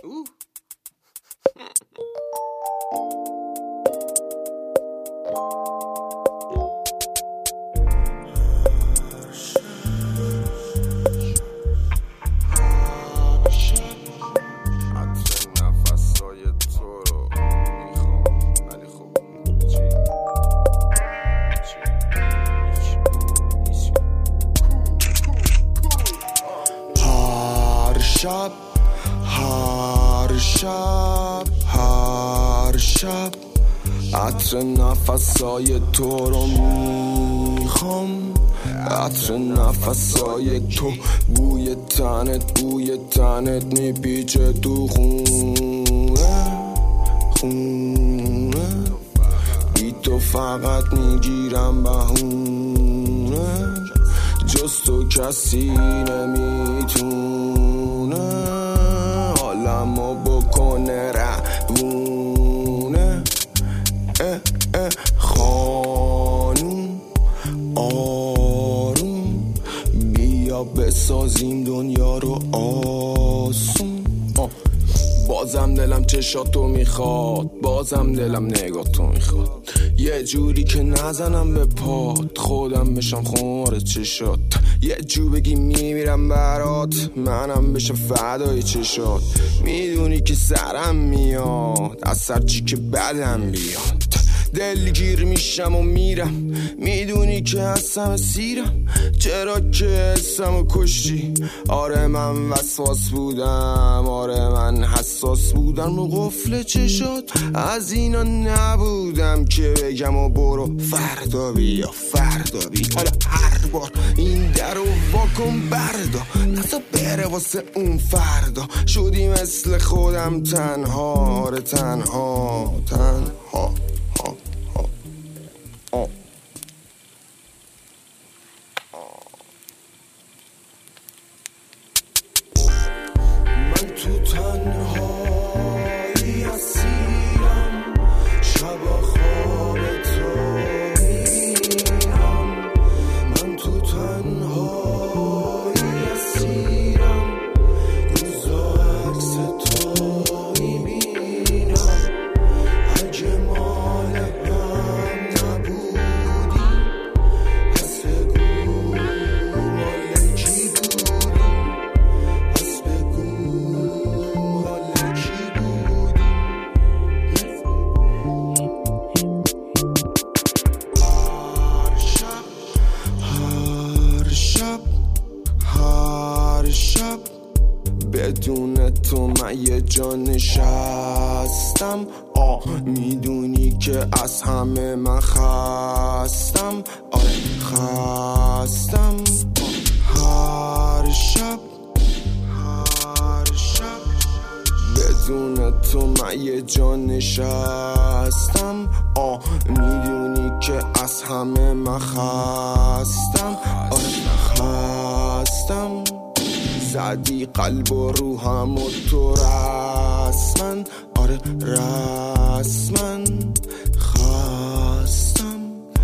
شب عطر نفسای تو رو میخوام، عطر نفسای تو، بوی تنت میپیچه تو خونه بی تو فقط میگیرم بهونه، جز تو کسی نمیتونه حالمو بکنه روونه. خانوم آروم بیا بسازیم دنیا رو آسون. بازم دلم چشاتو میخواد، بازم دلم نگاتو میخواد، یه جوری که نزنم به پات، خودم بشم خمار چشات، یه جو بگی میمیرم برات، منم بشم فدای چشات. میدونی که سرم میاد از سرچی که بدم بیاد، دلگیر میشم و میرم، میدونی که هستم سیرم، چرا که حسمو کشتی. آره من وسواس بودم، آره من حساس بودم رو قفل چشات، از اینا نبودم که بگم و برو فردا بیا فردا بیا. حالا هر بار این در رو واکن بردا، نسا بره واسه اون فردا، شدی مثل خودم تنها، آره تنها. من تو تنهایی اسیرم، شب خواب تو میبینم، من تو تنهایی اسیرم، روزا عکس تو میبینم، اگه مال هم نبودی پس بگو مال کی بودی، پس بگو مال کی بودی. هر شب بدون تو من یه جا نشستم، میدونی که از همه من خستم، آره خستم. هر شب بدون تو من یه جا نشستم، میدونی که از همه من خستم، آره خستم. زدی قلب و روحم و تو رسمن، آره رسمن. خستم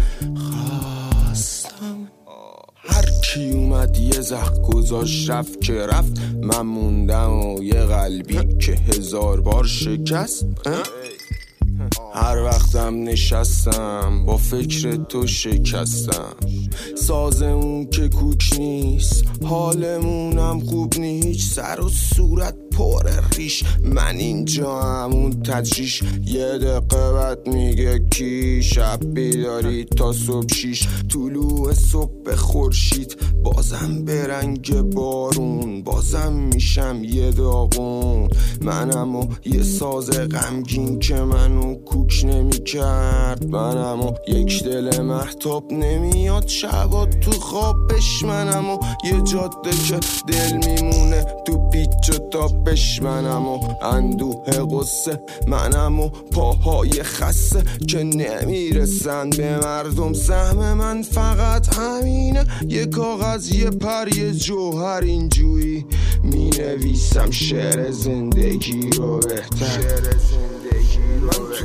هر کی اومد یه زخ گذاشت رفت که رفت، من موندم و یه قلبی که 1000 بار شکست. هر وقتم نشستم با فکر تو شکستم، سازمون که کوک نیست، حالمونم خوب نیست، سر و صورت پر ریش، من اینجا همون تجریش، یه دقیقه بعد میگه کی، شب بیداری تا صبح 6، طلوع صبح خورشید، بازم به رنگ بارون، بازم میشم یه داغون، منم و یه ساز غمگین که منو کوک نمیکرد، منم و یک دل مهتاب نمیاد شبا تو خوابش، منم و یه جاده که دل میمونه تو پیچ و تابش، منم و اندوه قصه، منم و پاهای خسته که نمیرسن به مردم، سهم من فقط همینه، یه کاغذ یه پر یه جوهر، اینجوری مینویسم شعر زندگی رو بهتر. من تو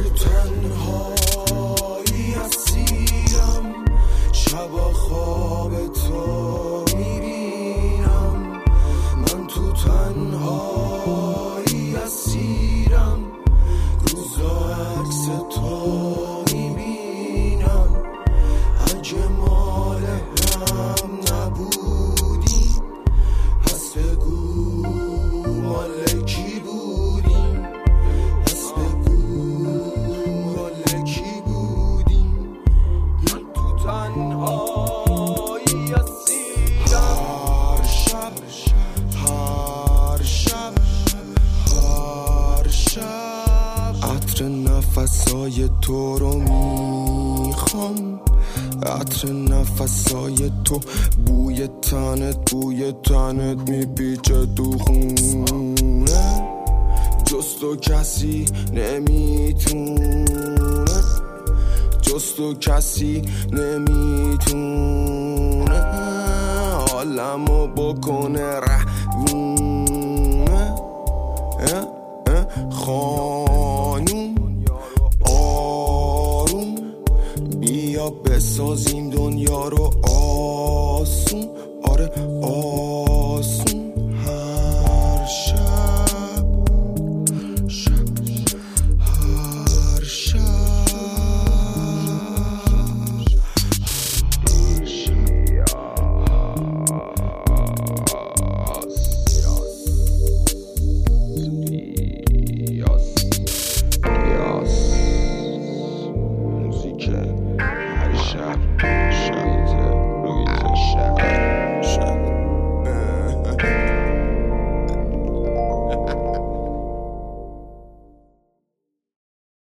تنهایی اسیرم، شب خواب تو میبینم، من تو تنهایی اسیرم. نفسای تو رو میخوام، عطر نفسای تو، بوی تنت میپیچه تو خونه، جز تو کسی نمیتونه، جز تو کسی نمیتونه حالمو بکنه روونه.